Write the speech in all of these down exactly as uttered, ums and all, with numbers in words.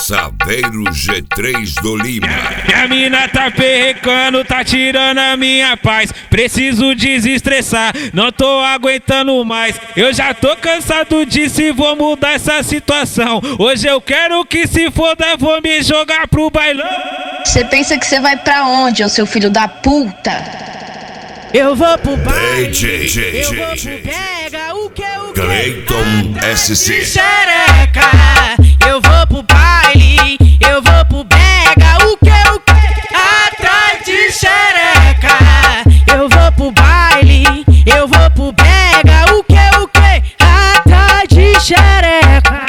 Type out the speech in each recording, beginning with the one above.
Saveiro G três do Lima. Minha mina tá perrecando, tá tirando a minha paz. Preciso desestressar, não tô aguentando mais. Eu já tô cansado disso e vou mudar essa situação. Hoje eu quero que se foda, vou me jogar pro bailão. Cê pensa que cê vai pra onde, ô seu filho da puta? Eu vou pro baile, D J, eu vou pro pega, o que o que? Cleiton S C. Xereca, eu vou pro baile, eu vou pro pega, o que o que? Atrás de xereca, eu vou pro baile, eu vou pro pega, o que o que? Atrás de xereca.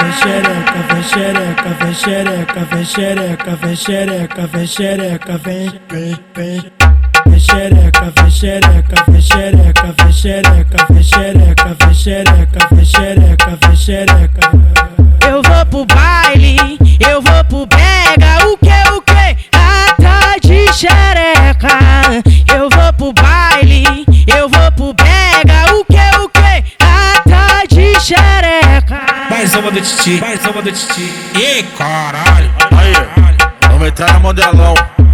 Vem xereca, vem xereca, vem xereca, vem xereca, vem xereca, vem, vem, vem. Vem xereca, vem xereca, vem xereca, vem xereca, vem xereca, vem xereca, vem xereca, vem xereca. Eu vou pro baile, eu vou pro pega, o que o que? Atrás de xereca. Eu vou pro baile, eu vou pro pega, o que o que? Atrás de xereca. Mais uma do Titi, mais uma do Titi. Ih, caralho. Aí, vamos entrar na modelão.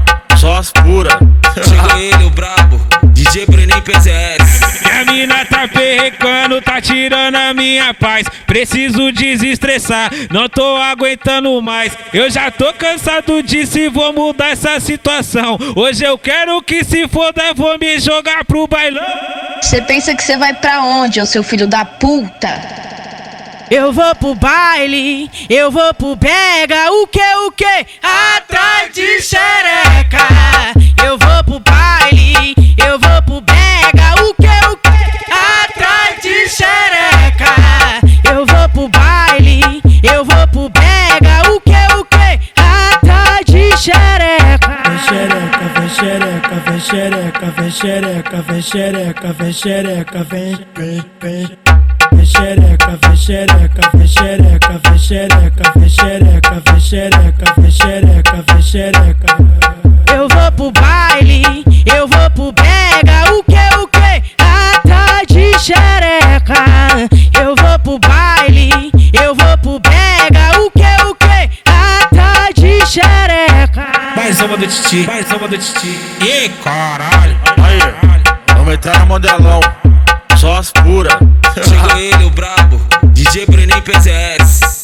Só as puras. Chegou ele, o brabo, D J Brenem P Z S. Minha mina tá perrecando, tá tirando a minha paz. Preciso desestressar, não tô aguentando mais. Eu já tô cansado disso e vou mudar essa situação. Hoje eu quero que se foda, vou me jogar pro bailão. Cê pensa que cê vai pra onde, ô seu filho da puta? Eu vou pro baile, eu vou pro pega, o que o que? Atrás de xereca. Eu vou pro baile, eu vou pro pega, o que o que? Atrás de xereca. Eu vou pro baile, eu vou pro pega, o que o que? Atrás de xereca. Vem xereca, vem xereca, vem xereca, vem xereca, vem xereca, vem xereca, vem, vem, vem. Vem xereca, vem xereca, vem xereca, vem xereca, vem xereca, vem xereca, vem xereca, vem xereca. Eu vou pro baile, eu vou pro pega, o que o que? Atrás de xereca. Eu vou pro baile, eu vou pro pega, o que o que? Atrás de xereca. Mais uma do Titi, mais uma do Titi. Ih, caralho. Aí, vamos entrar na modelão. Só as puras. Chegou ele, o brabo, D J Brenem P Z S.